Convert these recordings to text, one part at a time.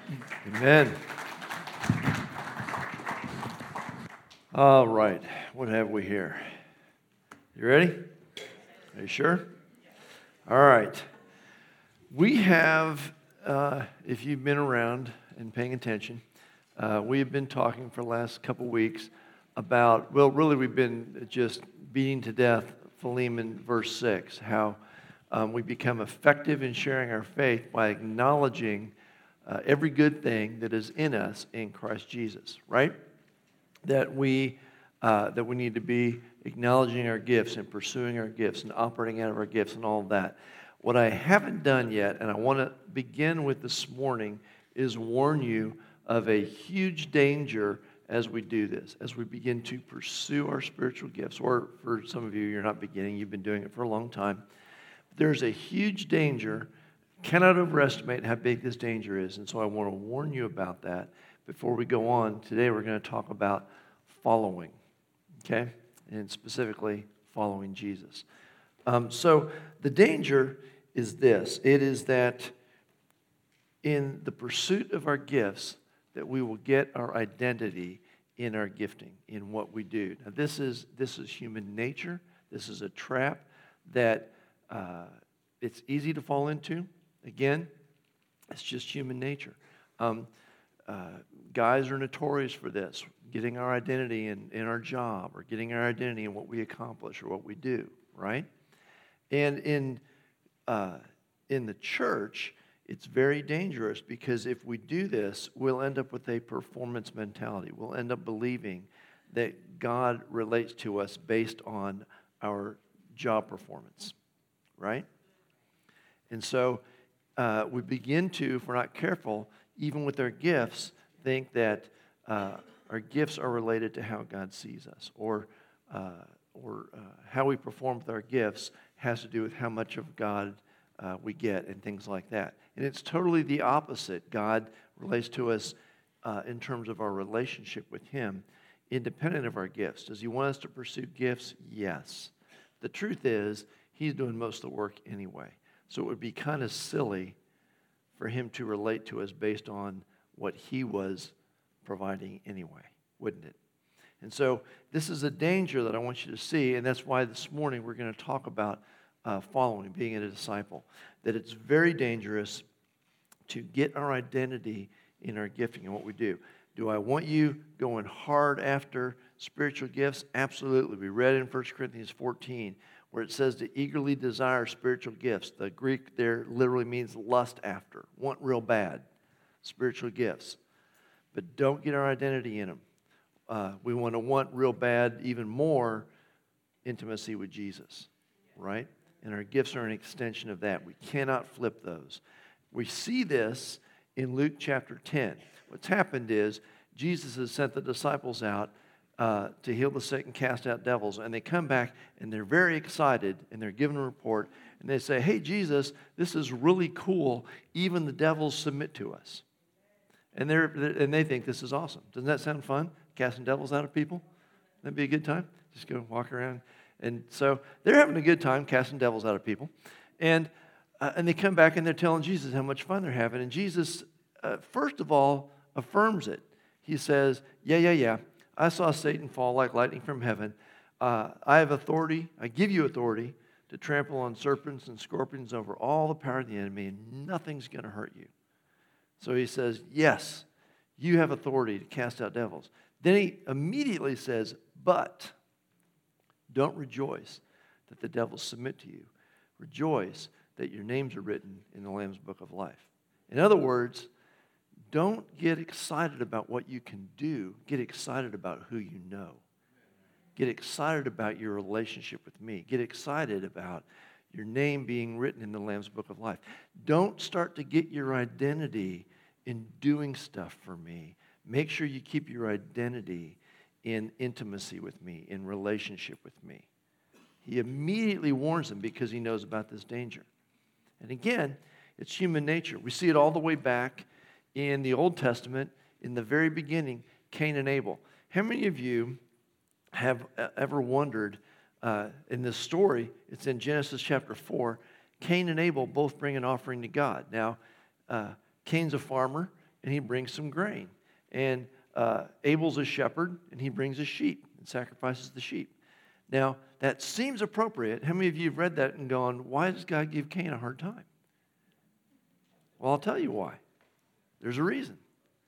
Amen. All right, what have we here? You ready? Are you sure? All right. We have, if you've been around and paying attention, we have been talking for the last couple weeks about, well, really we've been just beating to death Philemon verse 6, how we become effective in sharing our faith by acknowledging every good thing that is in us in Christ Jesus, right? That we need to be acknowledging our gifts and pursuing our gifts and operating out of our gifts and all of that. What I haven't done yet, and I want to begin with this morning, is warn you of a huge danger as we do this, as we begin to pursue our spiritual gifts. Or for some of you, you're not beginning, you've been doing it for a long time. There's a huge danger. Cannot overestimate how big this danger is, and so I want to warn you about that before we go on. Today we're going to talk about following, okay? And specifically, following Jesus. So the danger is this. It is that in the pursuit of our gifts, that we will get our identity in our gifting, in what we do. Now, this is human nature. This is a trap that it's easy to fall into. Again, it's just human nature. Guys are notorious for this, getting our identity in our job, or getting our identity in what we accomplish or what we do, right? And in the church, it's very dangerous, because if we do this, we'll end up with a performance mentality. We'll end up believing that God relates to us based on our job performance, right? And so we begin to, if we're not careful, even with our gifts, think that our gifts are related to how God sees us, or how we perform with our gifts has to do with how much of God we get, and things like that. And it's totally the opposite. God relates to us in terms of our relationship with Him, independent of our gifts. Does He want us to pursue gifts? Yes. The truth is, He's doing most of the work anyway. So it would be kind of silly for Him to relate to us based on what He was providing anyway, wouldn't it? And so this is a danger that I want you to see, and that's why this morning we're going to talk about following, being a disciple. That it's very dangerous to get our identity in our gifting and what we do. Do I want you going hard after spiritual gifts? Absolutely. We read in 1 Corinthians 14 where it says to eagerly desire spiritual gifts. The Greek there literally means lust after, want real bad, spiritual gifts. But don't get our identity in them. We want to want real bad, even more intimacy with Jesus, right? And our gifts are an extension of that. We cannot flip those. We see this in Luke chapter 10. What's happened is Jesus has sent the disciples out to heal the sick and cast out devils. And they come back and they're very excited, and they're given a report. And they say, hey, Jesus, this is really cool. Even the devils submit to us. And they think this is awesome. Doesn't that sound fun? Casting devils out of people? That'd be a good time. Just go walk around. And so they're having a good time casting devils out of people. And they come back and they're telling Jesus how much fun they're having. And Jesus, first of all, affirms it. He says, yeah. I saw Satan fall like lightning from heaven. I have authority. I give you authority to trample on serpents and scorpions over all the power of the enemy, and nothing's going to hurt you. So he says, yes, you have authority to cast out devils. Then he immediately says, but don't rejoice that the devils submit to you. Rejoice that your names are written in the Lamb's Book of Life. In other words, don't get excited about what you can do. Get excited about who you know. Get excited about your relationship with me. Get excited about your name being written in the Lamb's Book of Life. Don't start to get your identity in doing stuff for me. Make sure you keep your identity in intimacy with me, in relationship with me. He immediately warns them because he knows about this danger. And again, it's human nature. We see it all the way back in the Old Testament, in the very beginning, Cain and Abel. How many of you have ever wondered, in this story, it's in Genesis chapter 4, Cain and Abel both bring an offering to God. Now, Cain's a farmer. and he brings some grain. And Abel's a shepherd, and he brings a sheep and sacrifices the sheep. Now, that seems appropriate. How many of you have read that and gone, why does God give Cain a hard time? Well, I'll tell you why. There's a reason.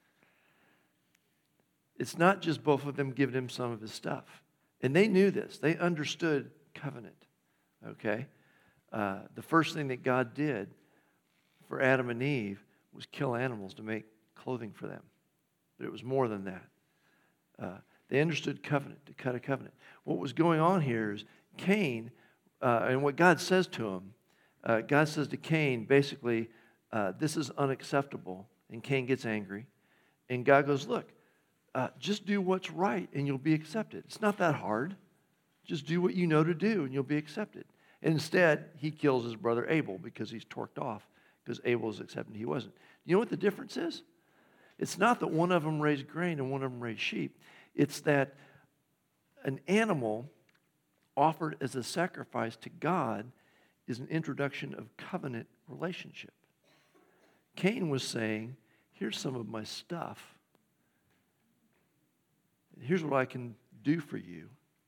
It's not just both of them giving him some of his stuff. And they knew this. They understood covenant. Okay? The first thing that God did for Adam and Eve was kill animals to make clothing for them. But it was more than that. They understood covenant, to cut a covenant. What was going on here is Cain, and what God says to him, God says to Cain, basically, this is unacceptable. And Cain gets angry. And God goes, look, just do what's right and you'll be accepted. It's not that hard. Just do what you know to do and you'll be accepted. And instead, he kills his brother Abel because he's torqued off because Abel was accepted and he wasn't. You know what the difference is? It's not that one of them raised grain and one of them raised sheep. It's that an animal offered as a sacrifice to God is an introduction of covenant relationship. Cain was saying, here's some of my stuff. Here's what I can do for you.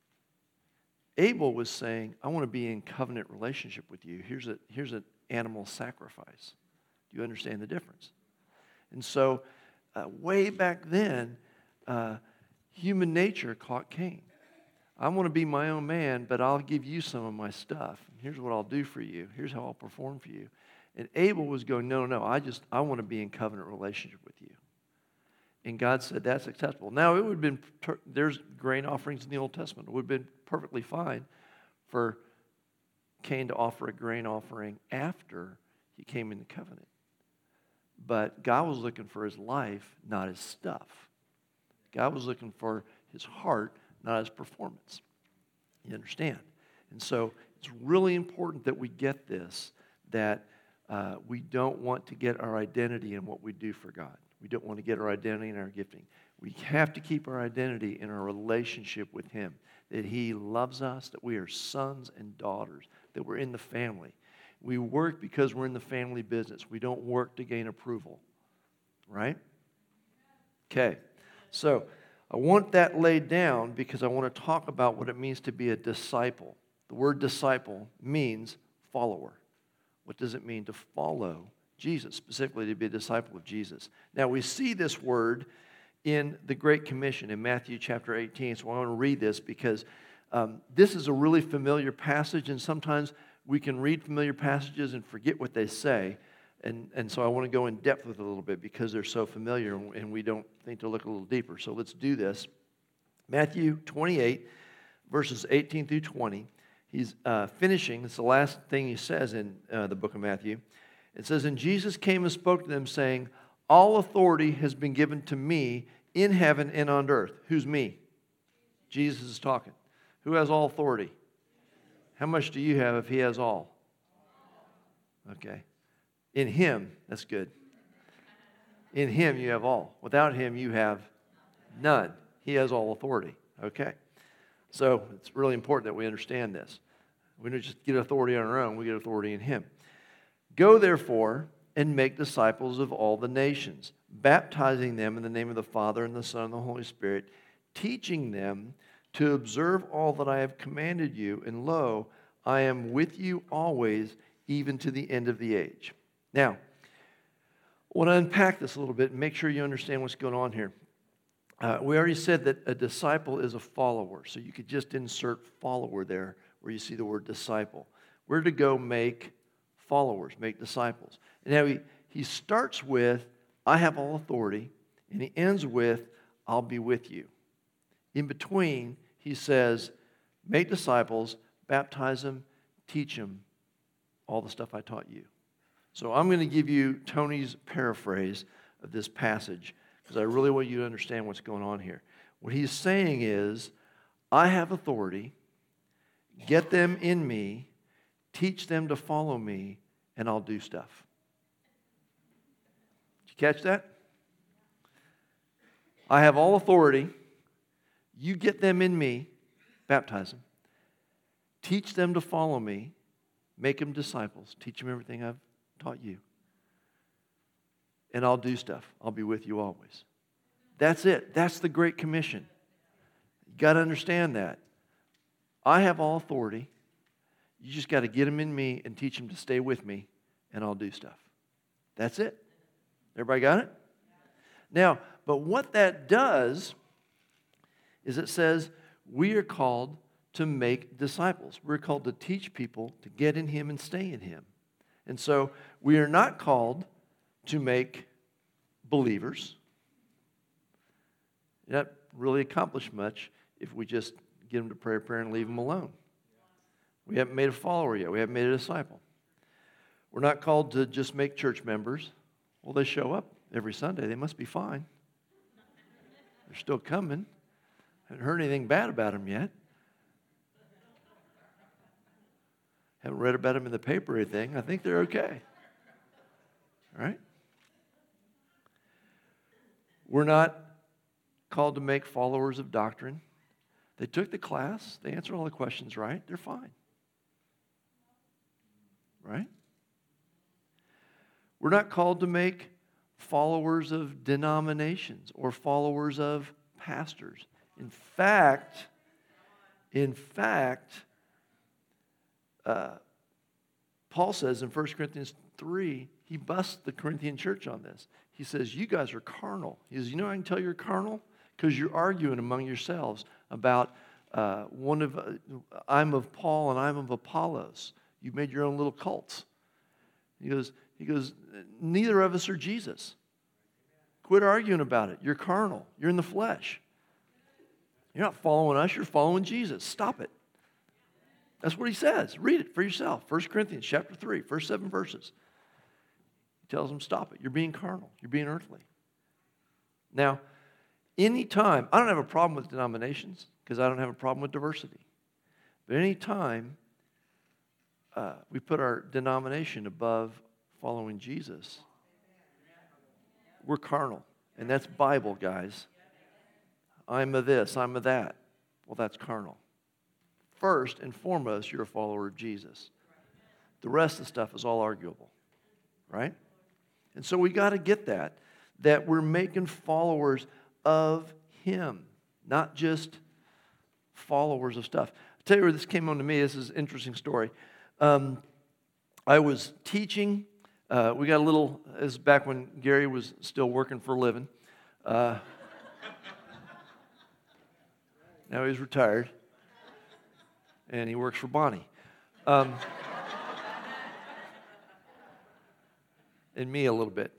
Abel was saying, I want to be in covenant relationship with you. Here's an animal sacrifice. Do you understand the difference? And so, way back then, human nature caught Cain. I want to be my own man, but I'll give you some of my stuff. Here's what I'll do for you. Here's how I'll perform for you. And Abel was going, no, I want to be in covenant relationship with you. And God said, that's acceptable. Now, it would have been, there's grain offerings in the Old Testament. It would have been perfectly fine for Cain to offer a grain offering after he came into covenant. But God was looking for his life, not his stuff. God was looking for his heart, not his performance. You understand? And so it's really important that we get this, that we don't want to get our identity in what we do for God. We don't want to get our identity in our gifting. We have to keep our identity in our relationship with him, that he loves us, that we are sons and daughters, that we're in the family. We work because we're in the family business. We don't work to gain approval, right? Okay, so I want that laid down because I want to talk about what it means to be a disciple. The word disciple means follower. What does it mean to follow Jesus, specifically to be a disciple of Jesus? Now, we see this word in the Great Commission in Matthew chapter 18. So I want to read this because this is a really familiar passage, and sometimes we can read familiar passages and forget what they say. And so I want to go in depth with it a little bit because they're so familiar and we don't think to look a little deeper. So let's do this. Matthew 28, verses 18 through 20. He's finishing. It's the last thing he says in the book of Matthew. It says, and Jesus came and spoke to them, saying, all authority has been given to me in heaven and on earth. Who's me? Jesus is talking. Who has all authority? How much do you have if he has all? Okay. In him, that's good. In him you have all. Without him you have none. He has all authority. Okay. So it's really important that we understand this. We don't just get authority on our own, we get authority in him. Go therefore and make disciples of all the nations, baptizing them in the name of the Father and the Son and the Holy Spirit, teaching them to observe all that I have commanded you, and lo, I am with you always, even to the end of the age. Now, I want to unpack this a little bit and make sure you understand what's going on here. We already said that a disciple is a follower, so you could just insert follower there where you see the word disciple. We're to go make followers, make disciples. And now he starts with, I have all authority, and he ends with, I'll be with you. In between, he says, make disciples, baptize them, teach them all the stuff I taught you. So I'm going to give you Tony's paraphrase of this passage because I really want you to understand what's going on here. What he's saying is, I have authority, get them in me, teach them to follow me, and I'll do stuff. Did you catch that? I have all authority. You get them in me, baptize them, teach them to follow me, make them disciples, teach them everything I've taught you. and I'll do stuff. I'll be with you always. That's it. That's the Great Commission. You got to understand that. I have all authority. You just got to get them in me and teach them to stay with me, and I'll do stuff. That's it. Everybody got it? Now, but what that does is it says we are called to make disciples. We're called to teach people to get in Him and stay in Him. And so we are not called to make believers. You're not really accomplish much if we just get them to pray a prayer and leave them alone. We haven't made a follower yet. We haven't made a disciple. We're not called to just make church members. Well, they show up every Sunday. They must be fine. They're still coming. Haven't heard anything bad about them yet. Haven't read about them in the paper or anything. I think they're okay. All right? We're not called to make followers of doctrine. They took the class. They answered all the questions right. They're fine. Right? We're not called to make followers of denominations or followers of pastors. In fact, Paul says in 1 Corinthians 3, he busts the Corinthian church on this. He says, you guys are carnal. He says, you know how I can tell you're carnal? Because you're arguing among yourselves about I'm of Paul and I'm of Apollos. You've made your own little cults. He goes, neither of us are Jesus. Quit arguing about it. You're carnal. You're in the flesh. You're not following us. You're following Jesus. Stop it. That's what he says. Read it for yourself. 1 Corinthians chapter 3, first 7 verses. He tells them, stop it. You're being carnal. You're being earthly. Now, anytime, I don't have a problem with denominations because I don't have a problem with diversity. But anytime we put our denomination above following Jesus, we're carnal. And that's Bible, guys. I'm of this, I'm of that. Well, that's carnal. First and foremost, you're a follower of Jesus. The rest of the stuff is all arguable, right? And so we got to get that we're making followers of Him, not just followers of stuff. I'll tell you where this came on to me. This is an interesting story. I was teaching. We got a little, this is back when Gary was still working for a living. Now he's retired. And he works for Bonnie. And me a little bit.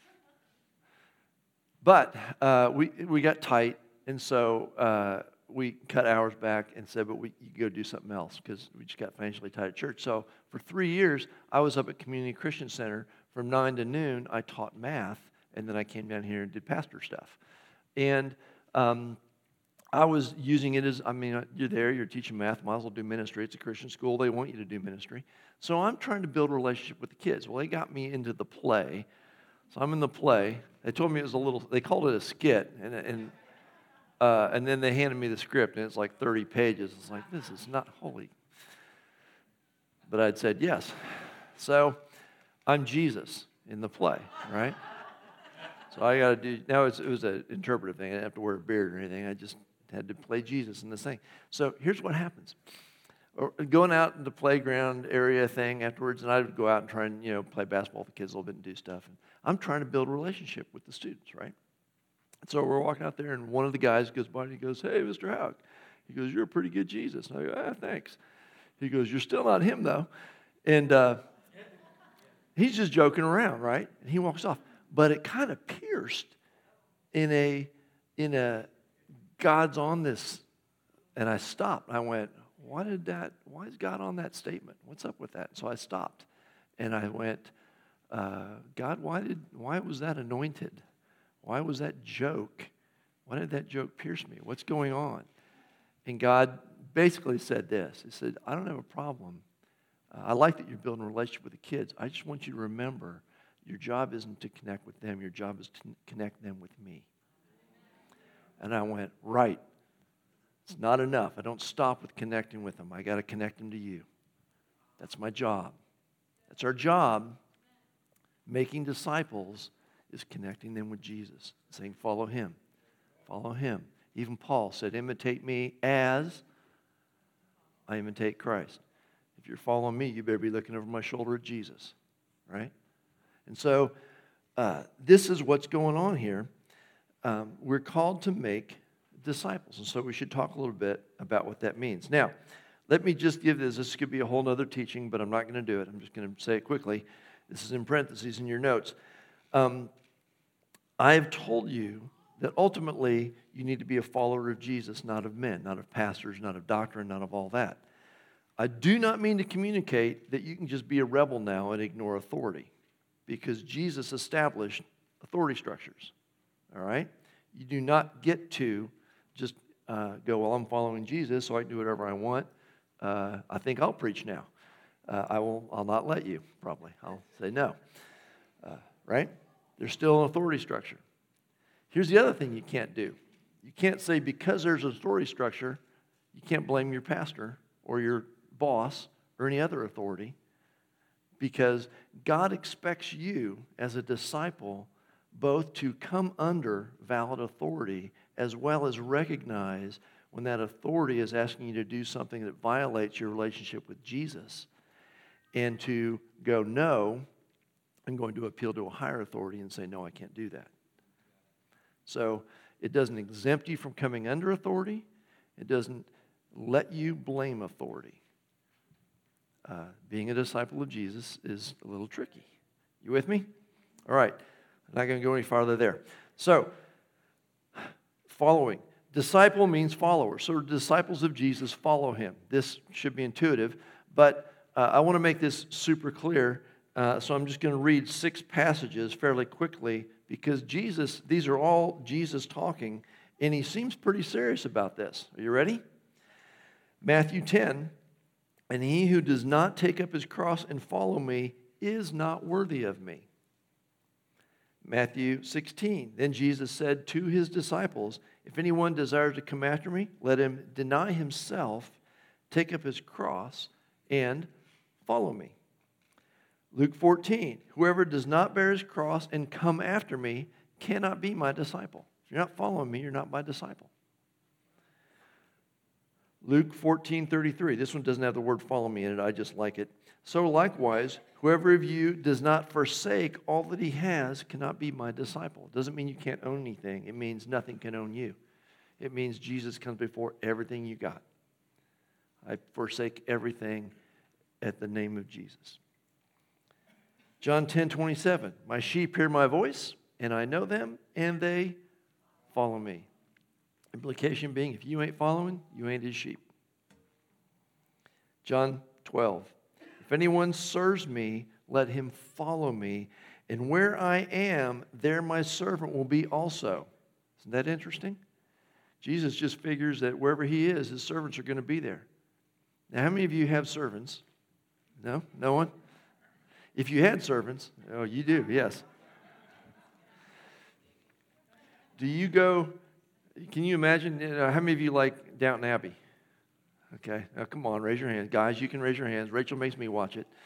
But we got tight, and so we cut hours back and said, but you go do something else because we just got financially tight at church. So for 3 years, I was up at Community Christian Center from 9 to noon. I taught math, and then I came down here and did pastor stuff. And I was using it as, you're there, you're teaching math, might as well do ministry. It's a Christian school. They want you to do ministry. So I'm trying to build a relationship with the kids. Well, they got me into the play. So I'm in the play. They told me it was they called it a skit. And then they handed me the script, and it's like 30 pages. It's like, this is not holy. But I'd said yes. So I'm Jesus in the play, right? So I got to do, now it was an interpretive thing. I didn't have to wear a beard or anything. I just had to play Jesus in this thing. So here's what happens. Going out in the playground area thing afterwards, and I would go out and try and, play basketball with the kids a little bit and do stuff. And I'm trying to build a relationship with the students, right? And so we're walking out there, and one of the guys goes by and he goes, hey, Mr. Houck. He goes, you're a pretty good Jesus. And I go, thanks. He goes, you're still not him, though. And he's just joking around, right? And he walks off. But it kind of pierced in a God's on this. And I stopped. I went, why is God on that statement? What's up with that? So I stopped. And I went, God, why was that anointed? Why was that joke? Why did that joke pierce me? What's going on? And God basically said this. He said, I don't have a problem. I like that you're building a relationship with the kids. I just want you to remember your job isn't to connect with them. Your job is to connect them with me. And I went, right. It's not enough. I don't stop with connecting with them. I got to connect them to you. That's my job. That's our job. Making disciples is connecting them with Jesus, saying, follow him, follow him. Even Paul said, imitate me as I imitate Christ. If you're following me, you better be looking over my shoulder at Jesus, right? And so this is what's going on here. We're called to make disciples, and so we should talk a little bit about what that means. Now, let me just give this. This could be a whole other teaching, but I'm not going to do it. I'm just going to say it quickly. This is in parentheses in your notes. I've told you that ultimately you need to be a follower of Jesus, not of men, not of pastors, not of doctrine, not of all that. I do not mean to communicate that you can just be a rebel now and ignore authority, because Jesus established authority structures, all right? You do not get to just go, well, I'm following Jesus, so I can do whatever I want. I think I'll preach now. I'll not let you, probably. I'll say no, right? There's still an authority structure. Here's the other thing you can't do. You can't say because there's an authority structure, you can't blame your pastor or your boss or any other authority, because God expects you as a disciple both to come under valid authority as well as recognize when that authority is asking you to do something that violates your relationship with Jesus, and to go, no, I'm going to appeal to a higher authority and say, no, I can't do that. So it doesn't exempt you from coming under authority. It doesn't let you blame authority. Being a disciple of Jesus is a little tricky. You with me? All right. I'm not going to go any farther there. So, following. Disciple means follower. So disciples of Jesus follow him. This should be intuitive, but I want to make this super clear. So I'm just going to read 6 passages fairly quickly, because these are all Jesus talking, and he seems pretty serious about this. Are you ready? Matthew 10, and he who does not take up his cross and follow me is not worthy of me. Matthew 16, then Jesus said to his disciples, if anyone desires to come after me, let him deny himself, take up his cross, and follow me. Luke 14, whoever does not bear his cross and come after me cannot be my disciple. If you're not following me, you're not my disciple. Luke 14:33. This one doesn't have the word follow me in it. I just like it. So likewise, whoever of you does not forsake all that he has cannot be my disciple. It doesn't mean you can't own anything. It means nothing can own you. It means Jesus comes before everything you got. I forsake everything at the name of Jesus. John 10:27. My sheep hear my voice, and I know them, and they follow me. Implication being, if you ain't following, you ain't his sheep. John 12. If anyone serves me, let him follow me, and where I am, there my servant will be also. Isn't that interesting? Jesus just figures that wherever he is, his servants are going to be there. Now, how many of you have servants? No? No one? If you had servants, oh, you do, yes. Do you go, can you imagine, how many of you like Downton Abbey? Okay, now come on, raise your hands. Guys, you can raise your hands. Rachel makes me watch it.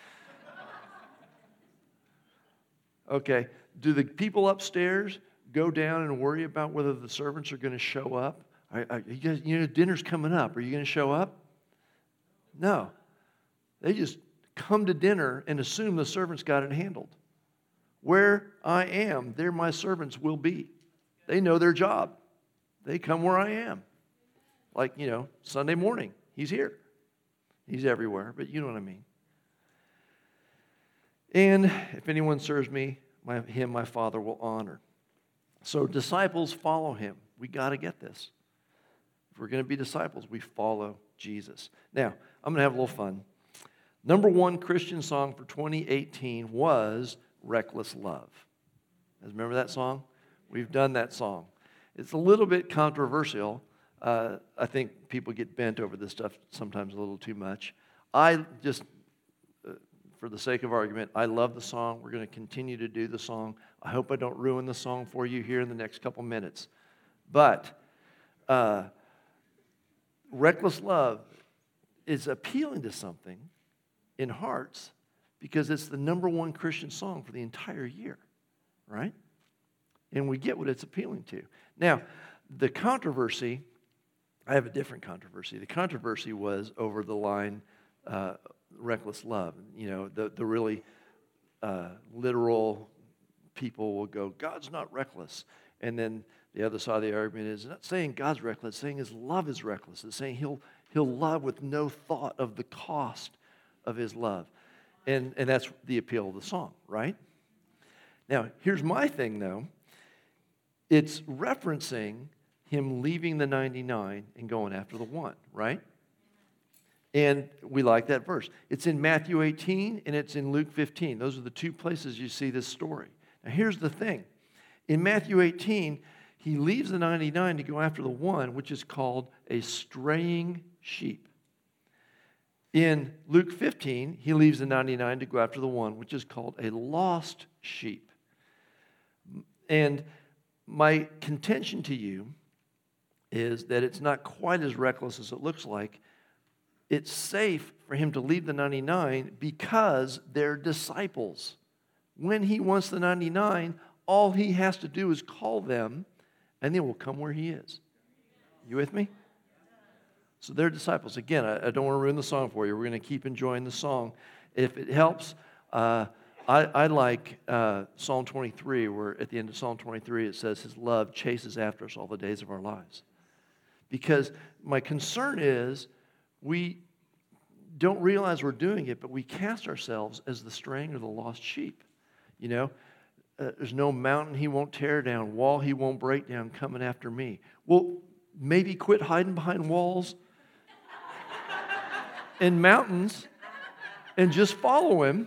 Okay, do the people upstairs go down and worry about whether the servants are going to show up? You guys, dinner's coming up. Are you going to show up? No. They just come to dinner and assume the servants got it handled. Where I am, there my servants will be. They know their job. They come where I am. Like, Sunday morning, he's here. He's everywhere, but you know what I mean. And if anyone serves me, him my Father will honor. So disciples follow him. We got to get this. If we're going to be disciples, we follow Jesus. Now, I'm going to have a little fun. Number 1 Christian song for 2018 was Reckless Love. Guys remember that song? We've done that song. It's a little bit controversial. I think people get bent over this stuff sometimes a little too much. I just, for the sake of argument, I love the song. We're going to continue to do the song. I hope I don't ruin the song for you here in the next couple minutes. But Reckless Love is appealing to something in hearts because it's the number 1 Christian song for the entire year, right? And we get what it's appealing to. Now, the controversy, I have a different controversy. The controversy was over the line, reckless love. The really literal people will go, God's not reckless. And then the other side of the argument is not saying God's reckless, it's saying his love is reckless. It's saying he'll love with no thought of the cost of his love. And that's the appeal of the song, right? Now, here's my thing, though. It's referencing him leaving the 99 and going after the one, right? And we like that verse. It's in Matthew 18 and it's in Luke 15. Those are the two places you see this story. Now, here's the thing. In Matthew 18, he leaves the 99 to go after the one, which is called a straying sheep. In Luke 15, he leaves the 99 to go after the one, which is called a lost sheep. And my contention to you is that it's not quite as reckless as it looks like. It's safe for him to leave the 99 because they're disciples. When he wants the 99, all he has to do is call them, and they will come where he is. You with me? So they're disciples. Again, I don't want to ruin the song for you. We're going to keep enjoying the song. If it helps, I like Psalm 23, where at the end of Psalm 23 it says his love chases after us all the days of our lives. Because my concern is we don't realize we're doing it, but we cast ourselves as the straying or the lost sheep. There's no mountain he won't tear down, wall he won't break down coming after me. Well, maybe quit hiding behind walls and mountains and just follow him.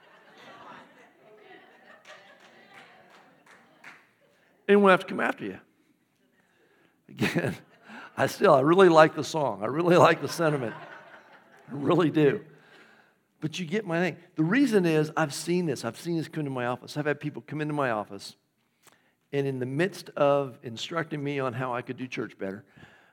And we'll have to come after you. Again, I really like the song. I really like the sentiment. I really do. But you get my thing. The reason is I've seen this. I've seen this come to my office. I've had people come into my office, and in the midst of instructing me on how I could do church better,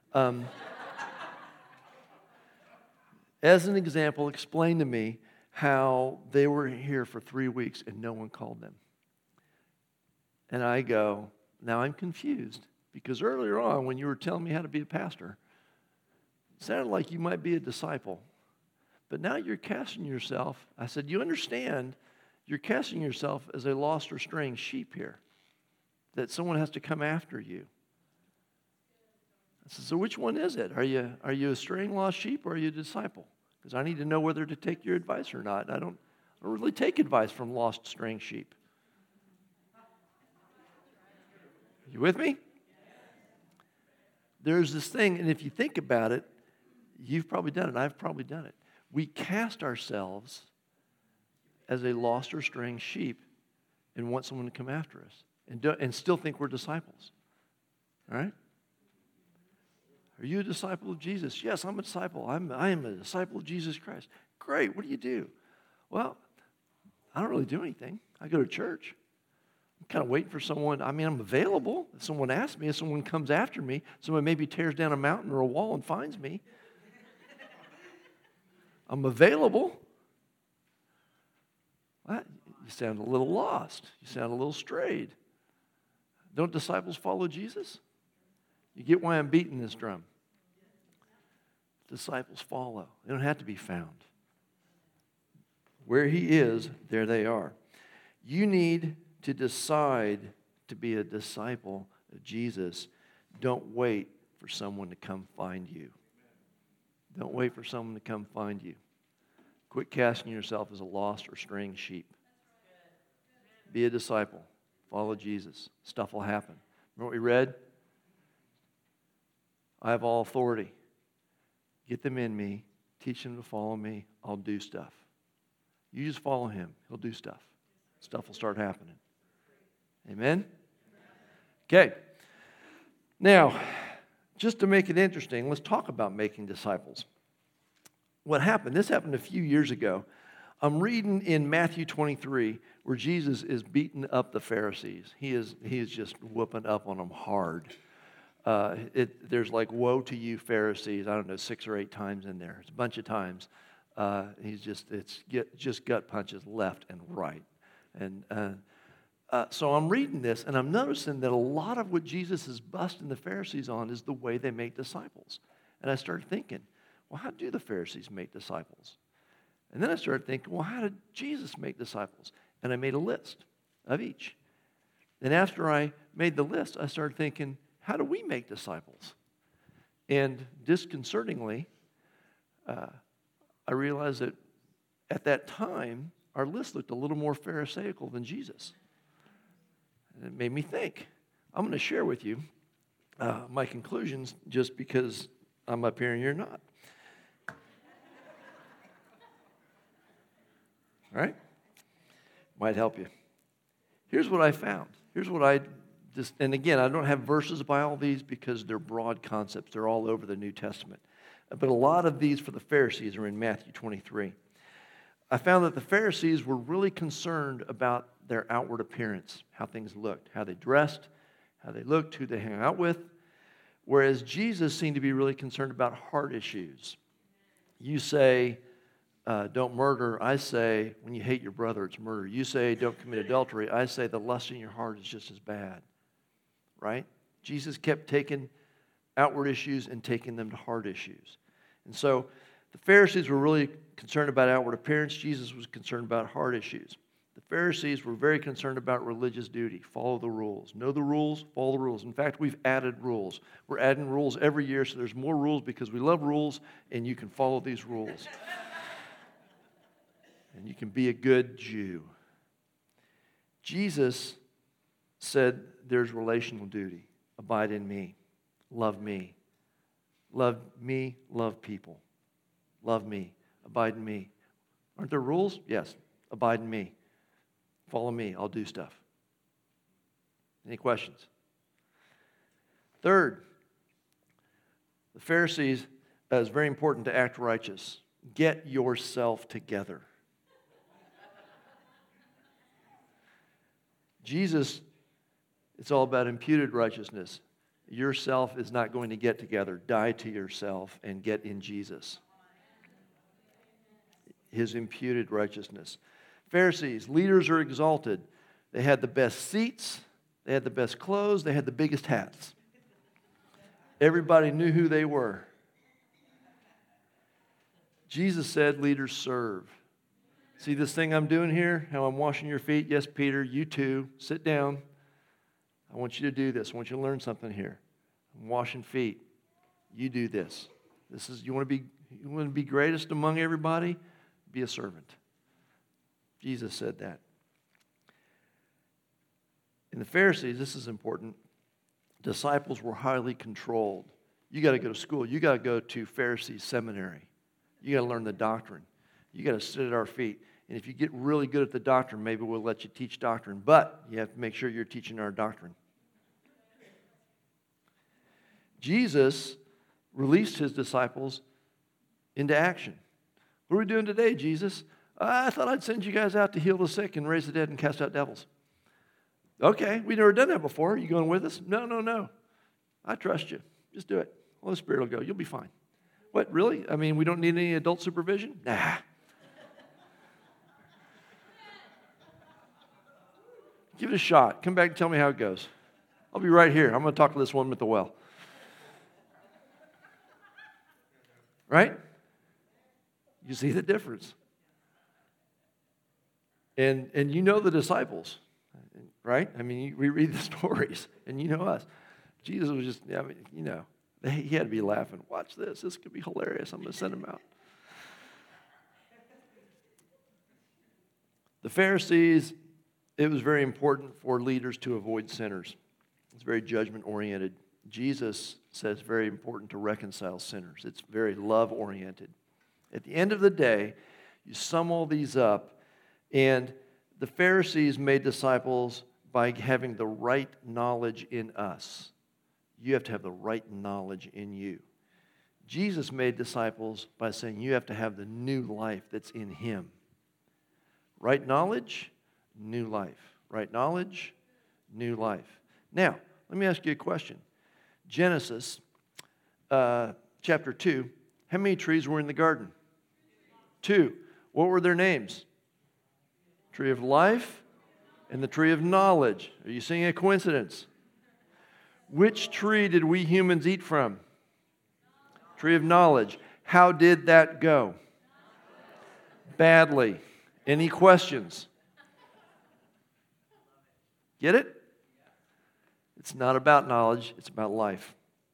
as an example, explain to me how they were here for 3 weeks and no one called them. And I go, now I'm confused, because earlier on when you were telling me how to be a pastor, it sounded like you might be a disciple. But now you're casting yourself. I said, you understand, you're casting yourself as a lost or straying sheep here, that someone has to come after you. I said, so which one is it? Are you a straying lost sheep or are you a disciple? Because I need to know whether to take your advice or not. I don't really take advice from lost, straying sheep. You with me? There's this thing, and if you think about it, you've probably done it. I've probably done it. We cast ourselves as a lost or straying sheep and want someone to come after us and still think we're disciples. All right? Are you a disciple of Jesus? Yes, I'm a disciple. I am a disciple of Jesus Christ. Great. What do you do? Well, I don't really do anything. I go to church. I'm kind of waiting for someone. I'm available. If someone asks me, if someone comes after me, someone maybe tears down a mountain or a wall and finds me. I'm available. What? You sound a little lost. You sound a little strayed. Don't disciples follow Jesus? You get why I'm beating this drum. Disciples follow. They don't have to be found. Where he is, there they are. You need to decide to be a disciple of Jesus. Don't wait for someone to come find you. Don't wait for someone to come find you. Quit casting yourself as a lost or straying sheep. Be a disciple. Follow Jesus. Stuff will happen. Remember what we read? I have all authority. Get them in me. Teach them to follow me. I'll do stuff. You just follow him. He'll do stuff. Stuff will start happening. Amen? Okay. Now, just to make it interesting, let's talk about making disciples. What happened? This happened a few years ago. I'm reading in Matthew 23 where Jesus is beating up the Pharisees. He is just whooping up on them hard. There's like, woe to you Pharisees, I don't know, 6 or 8 times in there. It's a bunch of times. It's just gut punches left and right. And So I'm reading this, and I'm noticing that a lot of what Jesus is busting the Pharisees on is the way they make disciples. And I started thinking, well, how do the Pharisees make disciples? And then I started thinking, well, how did Jesus make disciples? And I made a list of each. And after I made the list, I started thinking, how do we make disciples? And disconcertingly, I realized that at that time, our list looked a little more Pharisaical than Jesus. And it made me think. I'm going to share with you my conclusions just because I'm up here and you're not. All right? Might help you. Here's what I found. Here's what I just, and again, I don't have verses by all these because they're broad concepts. They're all over the New Testament. But a lot of these for the Pharisees are in Matthew 23. I found that the Pharisees were really concerned about their outward appearance, how things looked, how they dressed, how they looked, who they hung out with, whereas Jesus seemed to be really concerned about heart issues. You say, don't murder. I say, when you hate your brother, it's murder. You say, don't commit adultery. I say, the lust in your heart is just as bad, right? Jesus kept taking outward issues and taking them to heart issues. And so the Pharisees were really concerned about outward appearance. Jesus was concerned about heart issues. The Pharisees were very concerned about religious duty. Follow the rules. Know the rules, follow the rules. In fact, we've added rules. We're adding rules every year, so there's more rules because we love rules, and you can follow these rules. And you can be a good Jew. Jesus said there's relational duty. Abide in me. Love me. Love me, love people. Love me. Abide in me. Aren't there rules? Yes. Abide in me. Follow me. I'll do stuff. Any questions? Third, the Pharisees, it's very important to act righteous. Get yourself together. Jesus, it's all about imputed righteousness. Yourself is not going to get together. Die to yourself and get in Jesus. His imputed righteousness. Pharisees, leaders are exalted. They had the best seats. They had the best clothes. They had the biggest hats. Everybody knew who they were. Jesus said, leaders serve. See this thing I'm doing here? How I'm washing your feet? Yes, Peter, you too. Sit down. I want you to do this. I want you to learn something here. I'm washing feet. You do this. This is you want to be greatest among everybody? Be a servant. Jesus said that. In the Pharisees, this is important. Disciples were highly controlled. You got to go to school. You got to go to Pharisee seminary. You got to learn the doctrine. You got to sit at our feet. And if you get really good at the doctrine, maybe we'll let you teach doctrine. But you have to make sure you're teaching our doctrine. Jesus released his disciples into action. What are we doing today, Jesus? I thought I'd send you guys out to heal the sick and raise the dead and cast out devils. Okay, we've never done that before. Are you going with us? No. I trust you. Just do it. Holy Spirit will go. You'll be fine. What, really? I mean, we don't need any adult supervision? Nah. Give it a shot. Come back and tell me how it goes. I'll be right here. I'm going to talk to this woman at the well. Right? You see the difference. And you know the disciples, right? I mean, we read the stories, and you know us. Jesus was just, he had to be laughing. Watch this. This could be hilarious. I'm going to send him out. The Pharisees, it was very important for leaders to avoid sinners. It's very judgment-oriented. Jesus says it's very important to reconcile sinners. It's very love-oriented. At the end of the day, you sum all these up, and the Pharisees made disciples by having the right knowledge in us. You have to have the right knowledge in you. Jesus made disciples by saying you have to have the new life that's in him. Right knowledge, new life. Right knowledge, new life. Now, let me ask you a question. Genesis chapter 2, how many trees were in the garden? 2. What were their names? Tree of life And the tree of knowledge. Are you seeing a coincidence? Which tree did we humans eat from? Tree of knowledge. How did that go? Badly. Any questions? Get it? It's not about knowledge, it's about life.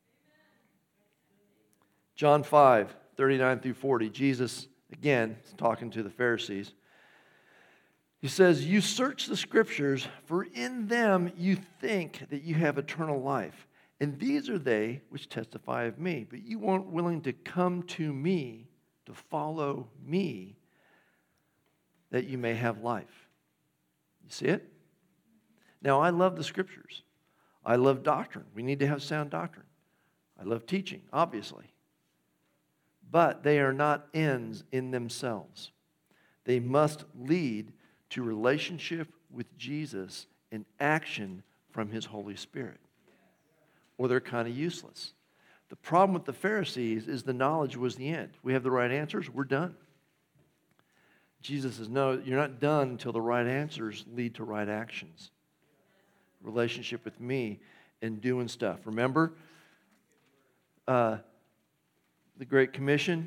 John 5, 39 through 40. Jesus, again, is talking to the Pharisees. He says, you search the Scriptures, for in them you think that you have eternal life. And these are they which testify of me. But you weren't willing to come to me, to follow me, that you may have life. You see it? Now, I love the Scriptures. I love doctrine. We need to have sound doctrine. I love teaching, obviously. But they are not ends in themselves. They must lead to relationship with Jesus and action from His Holy Spirit. Or they're kind of useless. The problem with the Pharisees is the knowledge was the end. We have the right answers, we're done. Jesus says, no, you're not done until the right answers lead to right actions. Relationship with me and doing stuff. Remember the Great Commission?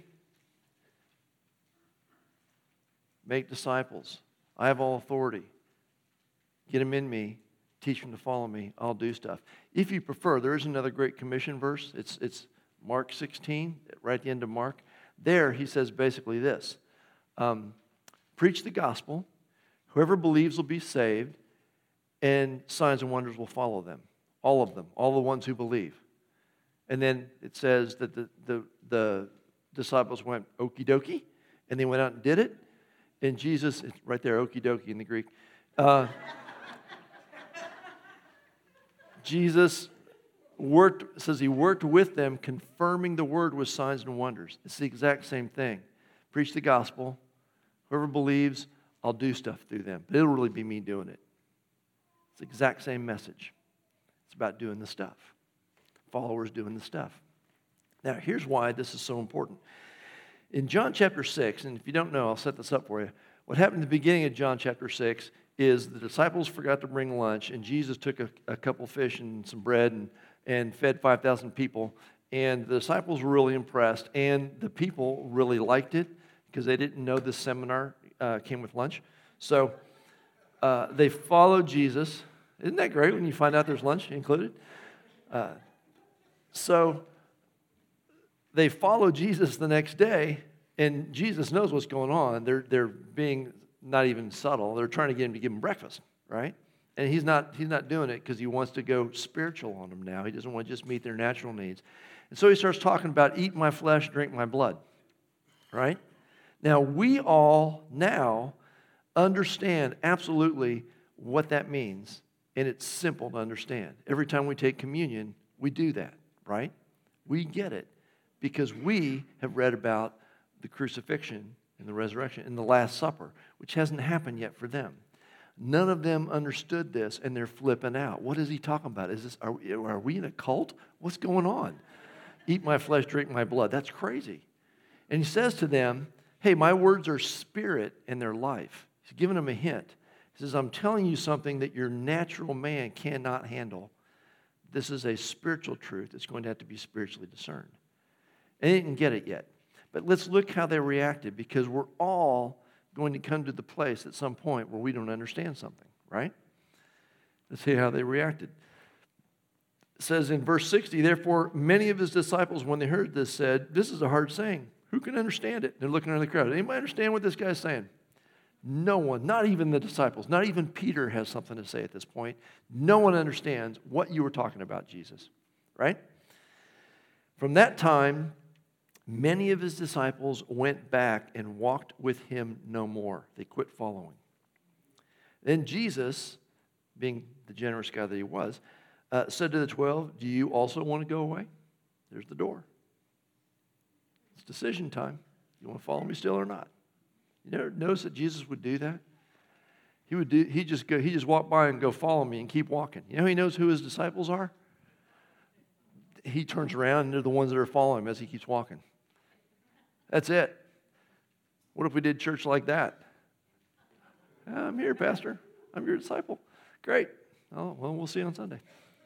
Make disciples. I have all authority. Get them in me. Teach them to follow me. I'll do stuff. If you prefer, there is another Great Commission verse. It's Mark 16, right at the end of Mark. There he says basically this. Preach the gospel. Whoever believes will be saved, and signs and wonders will follow them. All of them. All the ones who believe. And then it says that the disciples went okie dokie, and they went out and did it. And Jesus, it's right there, okie dokie in the Greek. Jesus says he worked with them, confirming the word with signs and wonders. It's the exact same thing. Preach the gospel. Whoever believes, I'll do stuff through them. But it'll really be me doing it. It's the exact same message. It's about doing the stuff. Followers doing the stuff. Now, here's why this is so important. In John chapter 6, and if you don't know, I'll set this up for you. What happened at the beginning of John chapter 6 is the disciples forgot to bring lunch, and Jesus took a couple fish and some bread and fed 5,000 people. And the disciples were really impressed, and the people really liked it because they didn't know this seminar came with lunch. So they followed Jesus. Isn't that great when you find out there's lunch included? So they follow Jesus the next day, and Jesus knows what's going on. They're being not even subtle. They're trying to get him to give him breakfast, right? And he's not doing it because he wants to go spiritual on them now. He doesn't want to just meet their natural needs. And so he starts talking about eat my flesh, drink my blood, right? Now, we all now understand absolutely what that means, and it's simple to understand. Every time we take communion, we do that, right? We get it because we have read about the crucifixion and the resurrection and the Last Supper, which hasn't happened yet for them. None of them understood this, and they're flipping out. What is he talking about? Are we in a cult? What's going on? Eat my flesh, drink my blood. That's crazy. And he says to them, hey, my words are spirit and they're life. He's giving them a hint. He says, I'm telling you something that your natural man cannot handle. This is a spiritual truth. It's going to have to be spiritually discerned. And they didn't get it yet. But let's look how they reacted, because we're all going to come to the place at some point where we don't understand something, right? Let's see how they reacted. It says in verse 60, therefore many of his disciples, when they heard this, said, this is a hard saying. Who can understand it? They're looking around the crowd. Anybody understand what this guy's saying? No one, not even the disciples, not even Peter has something to say at this point. No one understands what you were talking about, Jesus, right? From that time, many of his disciples went back and walked with him no more. They quit following. Then Jesus, being the generous guy that he was, said to the 12, do you also want to go away? There's the door. It's decision time. You want to follow me still or not? You never notice that Jesus would do that? He just walk by and go follow me and keep walking. You know he knows who his disciples are? He turns around and they're the ones that are following him as he keeps walking. That's it. What if we did church like that? I'm here, Pastor. I'm your disciple. Great. Oh, well, we'll see you on Sunday.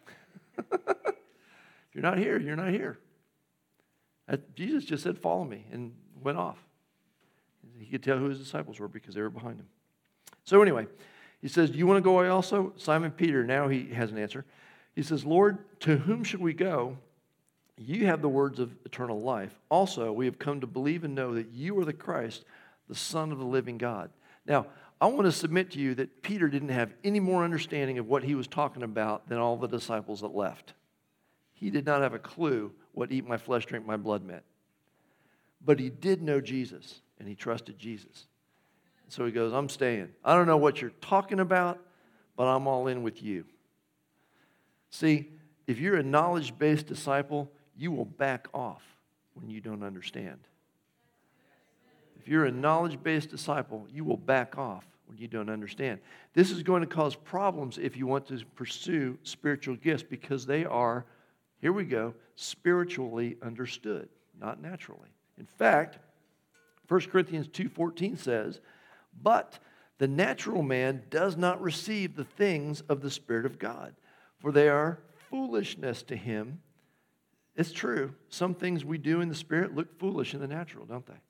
If you're not here, you're not here. Jesus just said, follow me, and went off. He could tell who his disciples were because they were behind him. So anyway, he says, do you want to go away also? Simon Peter, now he has an answer. He says, Lord, to whom should we go? You have the words of eternal life. Also, we have come to believe and know that you are the Christ, the Son of the living God. Now, I want to submit to you that Peter didn't have any more understanding of what he was talking about than all the disciples that left. He did not have a clue what eat my flesh, drink my blood meant. But he did know Jesus, and he trusted Jesus. So he goes, I'm staying. I don't know what you're talking about, but I'm all in with you. See, if you're a knowledge-based disciple, you will back off when you don't understand. If you're a knowledge-based disciple, you will back off when you don't understand. This is going to cause problems if you want to pursue spiritual gifts because they are, here we go, spiritually understood, not naturally. In fact, 1 Corinthians 2:14 says, but the natural man does not receive the things of the Spirit of God, for they are foolishness to him. It's true. Some things we do in the Spirit look foolish in the natural, don't they?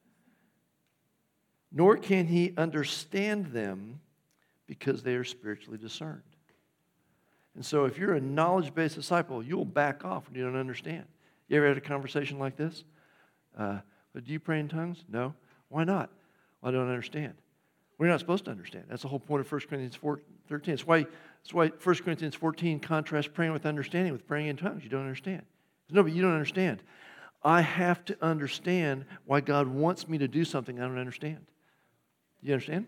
Nor can he understand them because they are spiritually discerned. And so if you're a knowledge-based disciple, you'll back off when you don't understand. You ever had a conversation like this? Do you pray in tongues? No. Why not? Well, I don't understand. We're not supposed to understand. That's the whole point of 1 Corinthians 4:13. That's why 1 Corinthians 14 contrasts praying with understanding with praying in tongues. You don't understand. No, but you don't understand. I have to understand why God wants me to do something I don't understand. You understand?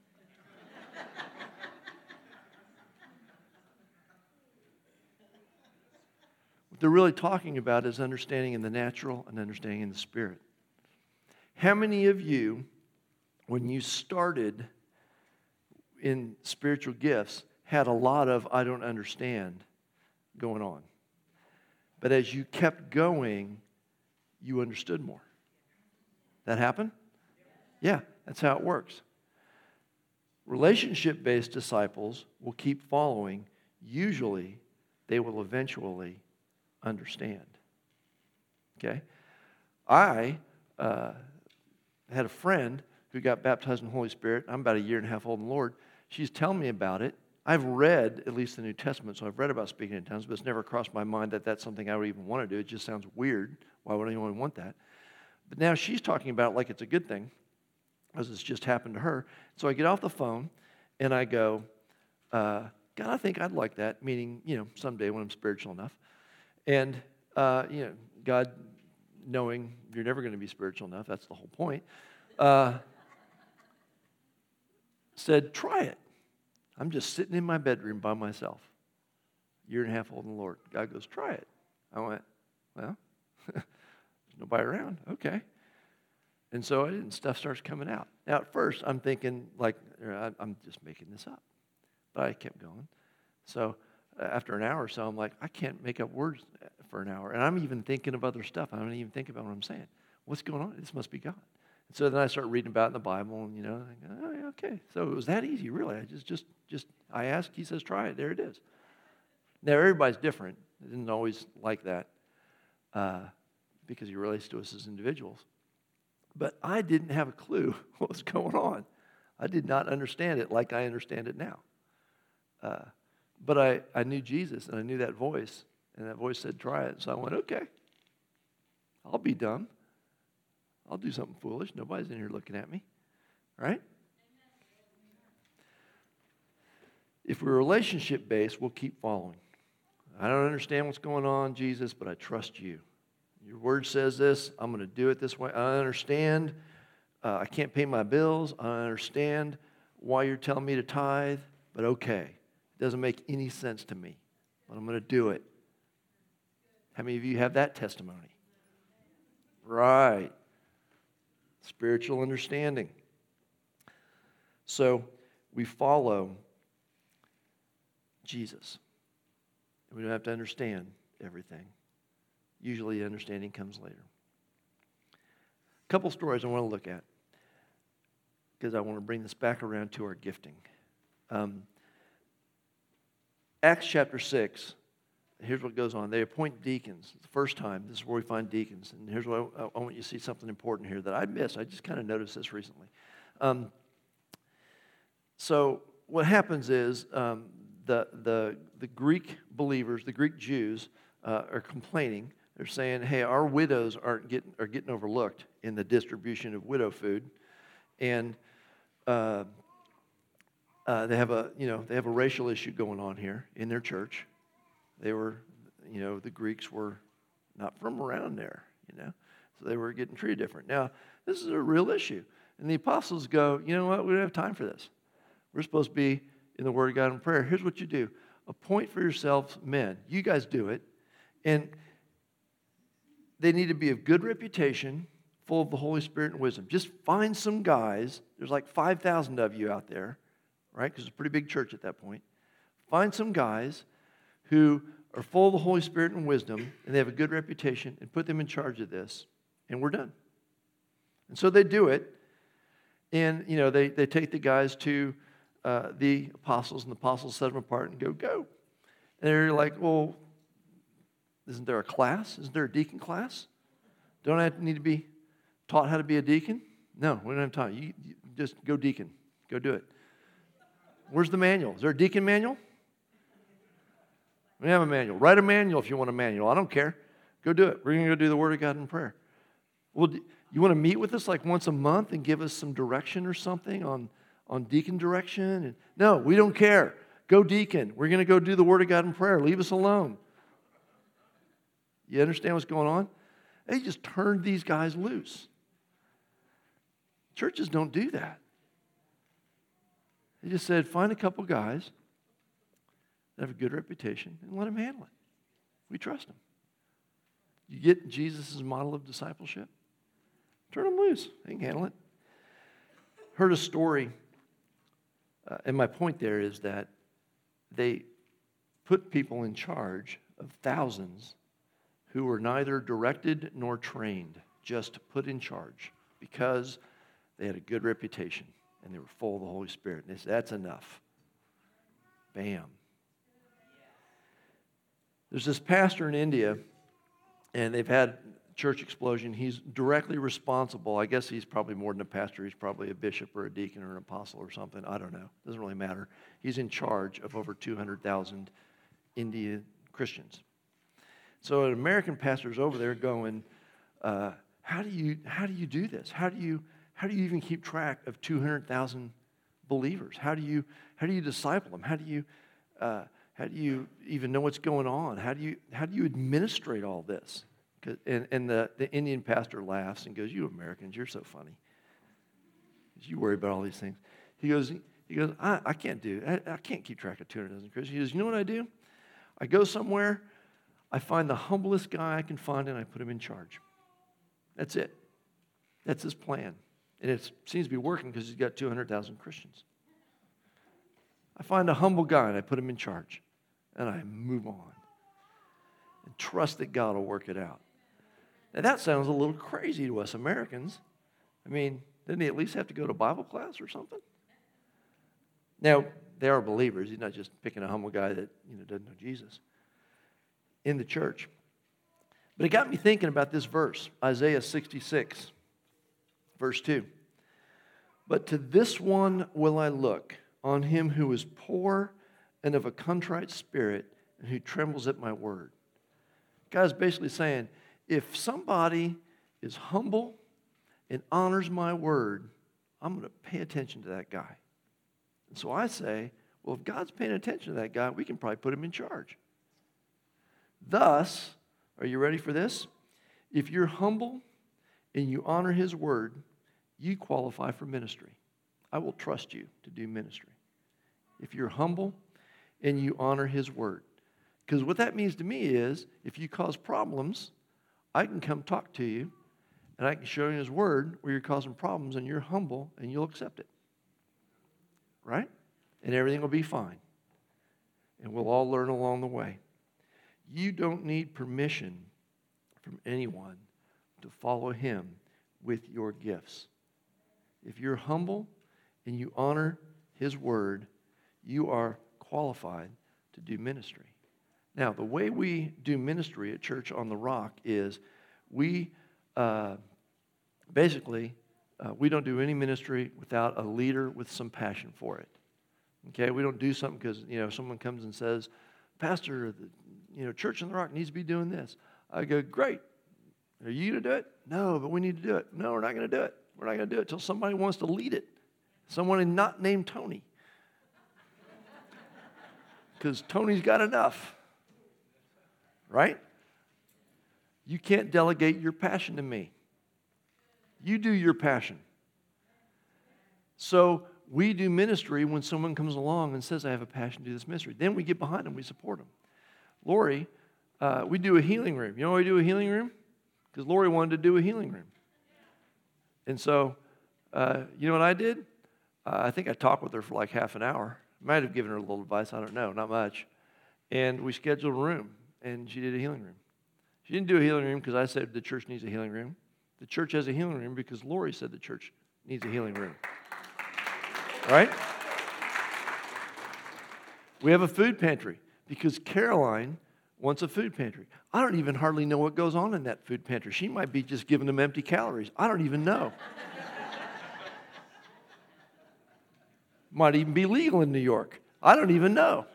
What they're really talking about is understanding in the natural and understanding in the spirit. How many of you, when you started in spiritual gifts, had a lot of I don't understand going on? But as you kept going, you understood more. That happen? Yeah, that's how it works. Relationship-based disciples will keep following. Usually, they will eventually understand. Okay? I had a friend who got baptized in the Holy Spirit. I'm about a year and a half old in the Lord. She's telling me about it. I've read at least the New Testament, so I've read about speaking in tongues, but it's never crossed my mind that that's something I would even want to do. It just sounds weird. Why would anyone want that? But now she's talking about it like it's a good thing, because it's just happened to her. So I get off the phone, and I go, God, I think I'd like that, meaning, someday when I'm spiritual enough. And, God, knowing you're never going to be spiritual enough, that's the whole point, said, try it. I'm just sitting in my bedroom by myself, year and a half old in the Lord. God goes, try it. I went, well, there's nobody around. Okay. And so I did, and stuff starts coming out. Now, at first, I'm thinking, I'm just making this up. But I kept going. So after an hour or so, I'm like, I can't make up words for an hour. And I'm even thinking of other stuff. I don't even think about what I'm saying. What's going on? This must be God. And so then I start reading about it in the Bible, and, I go, oh, yeah, okay. So it was that easy, really. I asked, he says, try it. There it is. Now, everybody's different. It isn't always like that because he relates to us as individuals. But I didn't have a clue what was going on. I did not understand it like I understand it now. But I knew Jesus, and I knew that voice, and that voice said, try it. So I went, okay, I'll be dumb. I'll do something foolish. Nobody's in here looking at me, right? If we're relationship-based, we'll keep following. I don't understand what's going on, Jesus, but I trust you. Your word says this. I'm going to do it this way. I understand. I can't pay my bills. I understand why you're telling me to tithe, but okay. It doesn't make any sense to me, but I'm going to do it. How many of you have that testimony? Right. Spiritual understanding. So we follow Jesus. We don't have to understand everything. Usually understanding comes later. A couple stories I want to look at because I want to bring this back around to our gifting. Acts chapter 6, here's what goes on. They appoint deacons. It's the first time. This is where we find deacons. And here's what I want you to see something important here that I missed. I just kind of noticed this recently. So what happens is the Greek believers, the Greek Jews, are complaining. They're saying, "Hey, our widows are getting overlooked in the distribution of widow food," and they have a racial issue going on here in their church. They were, the Greeks were not from around there, so they were getting treated different. Now, this is a real issue, and the apostles go, "You know what? We don't have time for this. We're supposed to be in the Word of God and prayer. Here's what you do: appoint for yourselves men. You guys do it, and they need to be of good reputation, full of the Holy Spirit and wisdom. Just find some guys. There's like 5,000 of you out there, right? Because it's a pretty big church at that point. Find some guys who are full of the Holy Spirit and wisdom, and they have a good reputation, and put them in charge of this, and we're done." And so they do it, and they take the guys to the apostles, and the apostles set them apart and go. And they're like, "Well, isn't there a class? Isn't there a deacon class? Don't I need to be taught how to be a deacon?" "No, we don't have time. You just go deacon. Go do it." "Where's the manual? Is there a deacon manual?" "We have a manual. Write a manual if you want a manual. I don't care. Go do it. We're going to go do the Word of God in prayer." "Well, you want to meet with us like once a month and give us some direction or something on deacon direction?" And, "No, we don't care. Go deacon. We're going to go do the Word of God in prayer. Leave us alone." You understand what's going on? They just turned these guys loose. Churches don't do that. They just said, find a couple guys that have a good reputation and let them handle it. We trust them. You get Jesus' model of discipleship? Turn them loose. They can handle it. Heard a story, and my point there is that they put people in charge of thousands who were neither directed nor trained, just put in charge because they had a good reputation and they were full of the Holy Spirit. And they said, "That's enough." Bam. There's this pastor in India, and they've had church explosion. He's directly responsible. I guess he's probably more than a pastor. He's probably a bishop or a deacon or an apostle or something. I don't know. Doesn't really matter. He's in charge of over 200,000 Indian Christians. So an American pastor is over there going, how do you do this? How do you even keep track of 200,000 believers? How do you disciple them? How do you even know what's going on? How do you administrate all this? And the Indian pastor laughs and goes, "You Americans, you're so funny. You worry about all these things." He goes, I can't do it. I can't keep track of 200,000 Christians. He goes, "You know what I do? I go somewhere, I find the humblest guy I can find, and I put him in charge. That's it. That's his plan. And it seems to be working because he's got 200,000 Christians. I find a humble guy, and I put him in charge. And I move on. And trust that God will work it out." Now, that sounds a little crazy to us Americans. I mean, didn't he at least have to go to Bible class or something? Now, they are believers. He's not just picking a humble guy that doesn't know Jesus in the church. But it got me thinking about this verse, Isaiah 66, verse 2. "But to this one will I look, on him who is poor and of a contrite spirit, and who trembles at my word." God's basically saying, if somebody is humble and honors my word, I'm going to pay attention to that guy. And so I say, well, if God's paying attention to that guy, we can probably put him in charge. Thus, are you ready for this? If you're humble and you honor his word, you qualify for ministry. I will trust you to do ministry. If you're humble and you honor his word. Because what that means to me is, if you cause problems, I can come talk to you, and I can show you his word where you're causing problems, and you're humble, and you'll accept it. Right? And everything will be fine. And we'll all learn along the way. You don't need permission from anyone to follow him with your gifts. If you're humble and you honor his word, you are qualified to do ministry. Now, the way we do ministry at Church on the Rock is we we don't do any ministry without a leader with some passion for it. Okay, we don't do something because, someone comes and says, Pastor, Church on the Rock needs to be doing this. I go, great. Are you going to do it? No, but we need to do it. No, we're not going to do it. We're not going to do it until somebody wants to lead it. Someone not named Tony. Because Tony's got enough. Right? You can't delegate your passion to me. You do your passion. So we do ministry when someone comes along and says, I have a passion to do this ministry. Then we get behind them, we support them. Lori, we do a healing room. You know why we do a healing room? Because Lori wanted to do a healing room. And so, you know what I did? I think I talked with her for like half an hour. Might have given her a little advice, I don't know, not much. And we scheduled a room, and she did a healing room. She didn't do a healing room because I said the church needs a healing room. The church has a healing room because Lori said the church needs a healing room. Right? We have a food pantry because Caroline wants a food pantry. I don't even hardly know what goes on in that food pantry. She might be just giving them empty calories. I don't even know. Might even be legal in New York. I don't even know.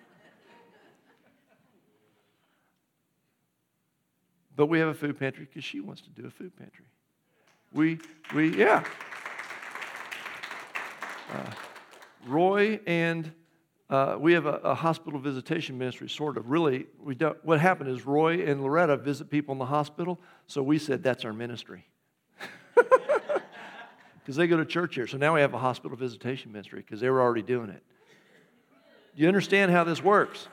But we have a food pantry because she wants to do a food pantry. Roy and we have a hospital visitation ministry, sort of. Really, we don't. What happened is Roy and Loretta visit people in the hospital, so we said that's our ministry. Because they go to church here. So now we have a hospital visitation ministry because they were already doing it. Do you understand how this works?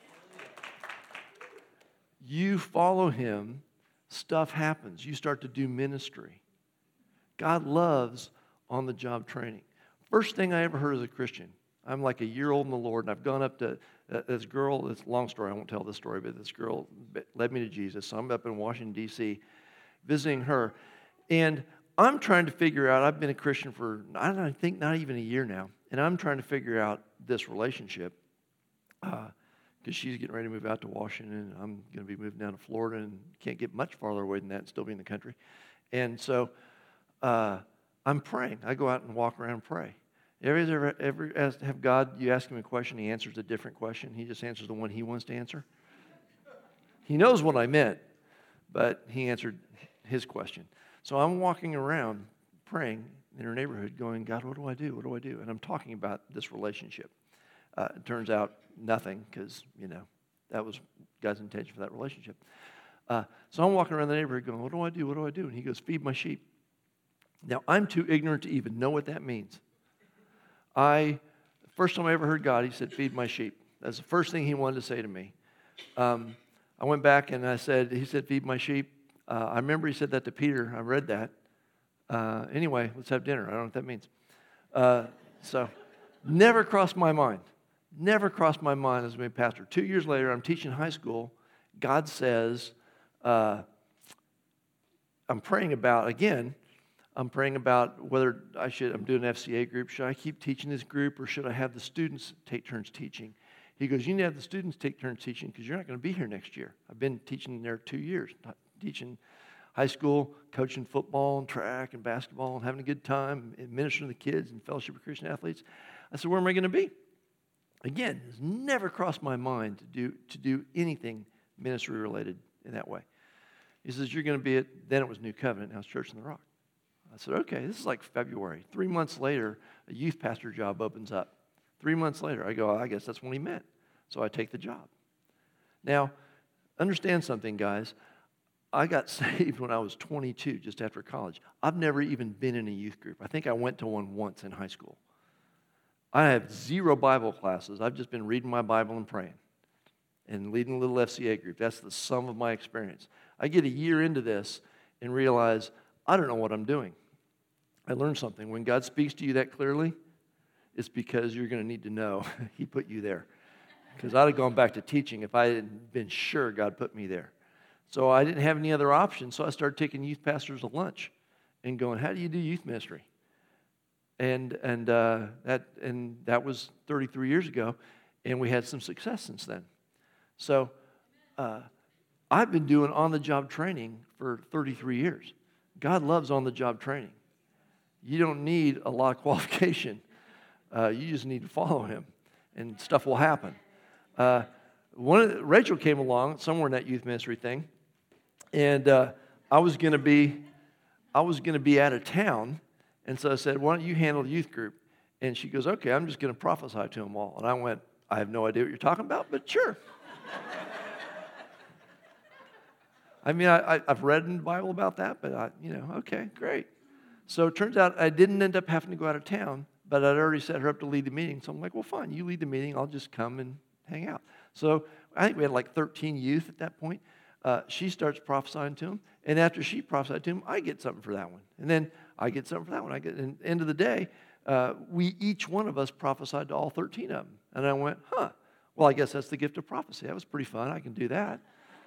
You follow him, stuff happens. You start to do ministry. God loves on-the-job training. First thing I ever heard as a Christian, I'm like a year old in the Lord, and I've gone up to this girl. It's a long story. I won't tell this story, but this girl led me to Jesus. So I'm up in Washington, D.C., visiting her. And I'm trying to figure out, I've been a Christian for, I think not even a year now, and I'm trying to figure out this relationship because she's getting ready to move out to Washington, and I'm going to be moving down to Florida and can't get much farther away than that and still be in the country. And so I'm praying. I go out and walk around and pray. Ever have God, you ask him a question, he answers a different question. He just answers the one he wants to answer. He knows what I meant, but he answered his question. So I'm walking around praying in her neighborhood going, God, what do I do? What do I do? And I'm talking about this relationship. It turns out nothing because, that was God's intention for that relationship. So I'm walking around the neighborhood going, what do I do? What do I do? And he goes, feed my sheep. Now, I'm too ignorant to even know what that means. First time I ever heard God, he said, feed my sheep. That's the first thing he wanted to say to me. I went back and he said, feed my sheep. I remember he said that to Peter. I read that. Anyway, let's have dinner. I don't know what that means. So never crossed my mind. Never crossed my mind as a pastor. 2 years later, I'm teaching high school. God says, I'm praying about whether I'm doing an FCA group. Should I keep teaching this group or should I have the students take turns teaching? He goes, you need to have the students take turns teaching because you're not going to be here next year. I've been teaching there 2 years, teaching high school, coaching football and track and basketball and having a good time, and ministering to the kids and fellowship with Christian athletes. I said, where am I going to be? Again, it's never crossed my mind to do anything ministry related in that way. He says, you're going to be then it was New Covenant, now it's Church on the Rock. I said, okay, this is like February. 3 months later, a youth pastor job opens up. 3 months later, I go, I guess that's when he meant. So I take the job. Now, understand something, guys. I got saved when I was 22, just after college. I've never even been in a youth group. I think I went to one once in high school. I have 0 Bible classes. I've just been reading my Bible and praying and leading a little FCA group. That's the sum of my experience. I get a year into this and realize I don't know what I'm doing. I learned something. When God speaks to you that clearly, it's because you're going to need to know he put you there. Because I'd have gone back to teaching if I hadn't been sure God put me there. So I didn't have any other option, so I started taking youth pastors to lunch and going, how do you do youth ministry? And that was 33 years ago. And we had some success since then. So I've been doing on-the-job training for 33 years. God loves on-the-job training. You don't need a lot of qualification. You just need to follow him, and stuff will happen. Rachel came along somewhere in that youth ministry thing, and I was going to be out of town, and so I said, "Why don't you handle the youth group?" And she goes, "Okay, I'm just going to prophesy to them all." And I went, "I have no idea what you're talking about, but sure." I mean, I've read in the Bible about that, but okay, great. So it turns out I didn't end up having to go out of town, but I'd already set her up to lead the meeting. So I'm like, well, fine, you lead the meeting. I'll just come and hang out. So I think we had like 13 youth at that point. She starts prophesying to them, and after she prophesied to them, I get something for that one, and then I get something for that one. And at the end of the day, each one of us prophesied to all 13 of them, and I went, well, I guess that's the gift of prophecy. That was pretty fun. I can do that.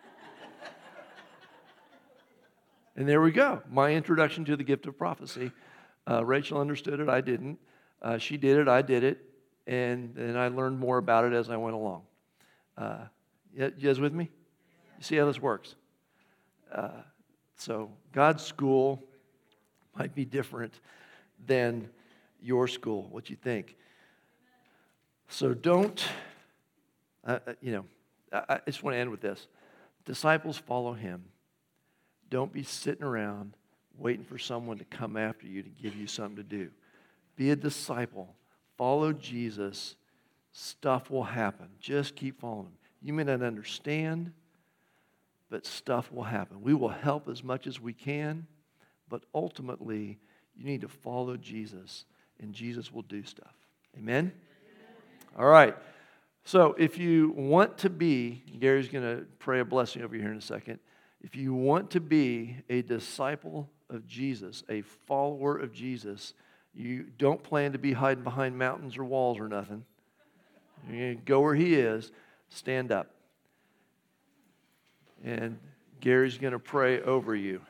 And there we go. My introduction to the gift of prophecy. Rachel understood it. I didn't. She did it. I did it. And then I learned more about it as I went along. You guys with me? You see how this works? So God's school might be different than your school, what you think. So don't, I just want to end with this. Disciples follow him. Don't be sitting around waiting for someone to come after you to give you something to do. Be a disciple. Follow Jesus. Stuff will happen. Just keep following him. You may not understand, but stuff will happen. We will help as much as we can, but ultimately, you need to follow Jesus, and Jesus will do stuff. Amen? All right. So if you want to be, Gary's going to pray a blessing over you here in a second. If you want to be a disciple of Jesus, a follower of Jesus, you don't plan to be hiding behind mountains or walls or nothing. You're going to go where he is. Stand up. And Gary's going to pray over you.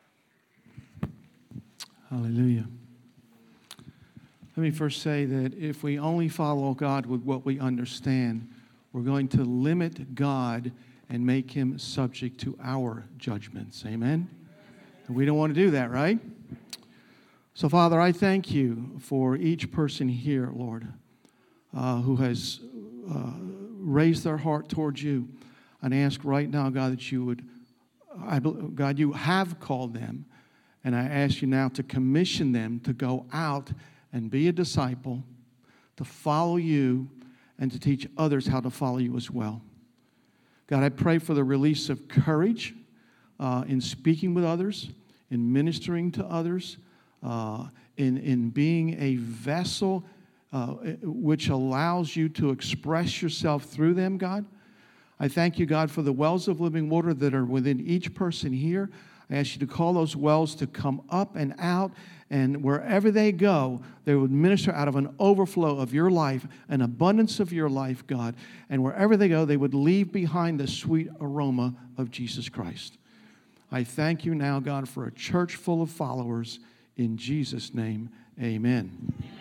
Hallelujah. Let me first say that if we only follow God with what we understand, we're going to limit God and make him subject to our judgments. Amen? And we don't want to do that, right? So, Father, I thank you for each person here, Lord, who has raised their heart towards you. And I ask right now, God, that you would, God, you have called them. And I ask you now to commission them to go out and be a disciple, to follow you, and to teach others how to follow you as well. God, I pray for the release of courage in speaking with others, in ministering to others, in being a vessel which allows you to express yourself through them, God. I thank you, God, for the wells of living water that are within each person here. I ask you to call those wells to come up and out, and wherever they go, they would minister out of an overflow of your life, an abundance of your life, God. And wherever they go, they would leave behind the sweet aroma of Jesus Christ. I thank you now, God, for a church full of followers. In Jesus' name, amen.